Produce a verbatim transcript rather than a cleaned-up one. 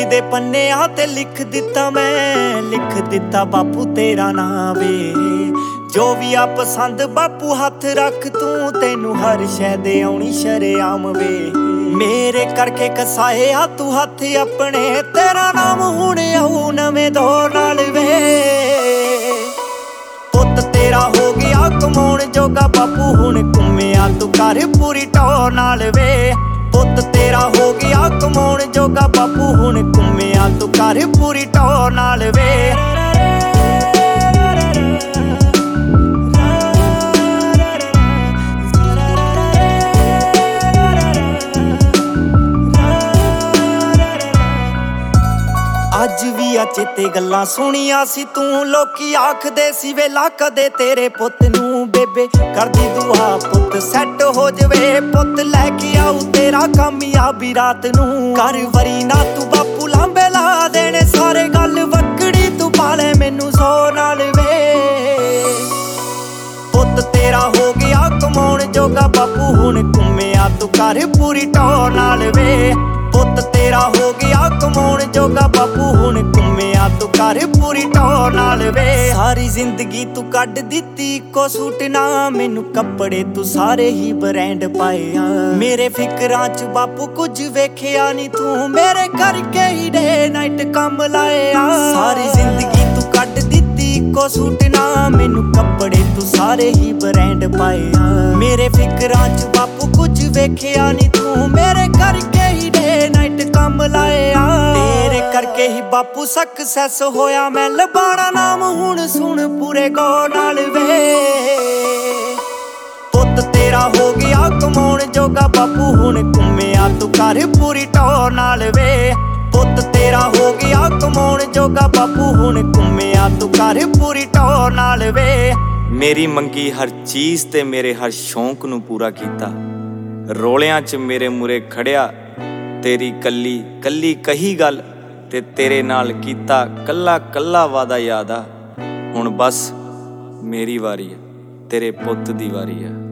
दे पन्नियां ते लिख दिता मैं, लिख दिता बापू तेरा नाम वे। जो भी आ पसंद बापू हथ रख तू, तेनू हर शै दे आउणी शरेआम वे। मेरे करके कसाए आ तू हथ अपने, तेरा नाम हुण आऊ नवें दौर नाल वे। पुत तेरा हो गया कमाउण जोगा बापू, हुण घुम्मिया तू कर पूरी टौर नाल वे। पुत तेरा हो गया कमाउण जोगा बापू, हुण घुम्मिया तू कर पूरी टौर नाल वे। अज भी आ चेते गल्लां सुनिया सी तू, लोकी आखदे सी वेला कदे तेरे पुत नू बेबे करदी दुआ पुत सैट हो जवे। पुत लैके आऊ तेरा कामयाबी रात नू, कर वरी ना तू बापू लांबे ला देने सारे, गल वक्कड़ी तू पाले मैनू सौ नाल वे। पुत तेरा हो गया कमाउण जोगा बापू, हुण घुम्मिया तू कर पूरी टौर नाल वे। पुत तेरा हो गया कमाउण जोगा बापू, हुण घुम्मिया तू कर पूरी टौर नाल वे। सारी जिंदगी तू कड्ड दित्ती इक्को सूट ना, मैनू कपड़े तू सारे ही ब्रांड पाए आ। मेरे फिकरां च बापू कुछ वेखिया नी तू, मेरे करके ही डे नाइट कम लाए आ। सारी जिंदगी तू कड्ड दित्ती इक्को सूट ना, मैनू कपड़े तू सारे ही ब्रांड पाए आ। मेरे फिकरां च बापू कुछ वेखिया नी तू, मेरे करके ही डे नाइट कम लाए आ। तेरे करके ही बापू सक्सेस होया मैं, लबाना नाम हुण सुन पूरे गौर नाल वे। पुत तेरा हो गया कमाउण जोगा बापू, हुण घुम्मिया तू कर पूरी टौर नाल वे। पुत तेरा हो गया कमाउण जोगा बापू, हुण घुम्मिया तू कर पूरी टौर नाल वे। मेरी मंगी हर चीज़ ते मेरे हर शौक नू पूरा कीता, रोलियां च मेरे मुरे खड़िया तेरी कल्ली कल्ली कही गल, ते तेरे नाल कीता कल्ला कल्ला वादा याद आ। हुण बस मेरी वारी आ, तेरे पुत दी वारी आ।